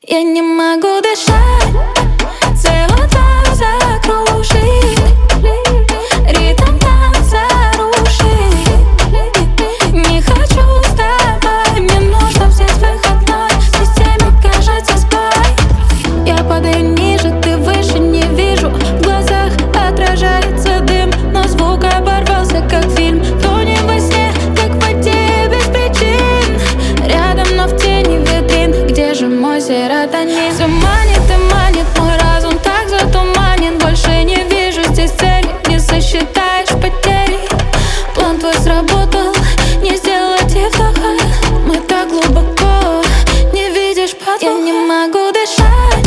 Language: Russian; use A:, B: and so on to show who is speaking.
A: Я не могу дышать, CO2 закружит, ритм танца рушит. Не хочу с тобой, мне нужно взять выходной. В системе кажется сбой. Я падаю ниже, ты выше, не вижу. В глазах отражается дым, но звук оборвался, как фильм. Тонем во сне, как в воде без причин. Рядом, но в тени витрин. Где же мой серотонин? Все манит и манит, мой разум так затуманен. Больше не вижу здесь цели, не сосчитаешь потери. План твой сработал, не сделать и вдоха. Мы так глубоко, не видишь подвоха. Я не могу дышать.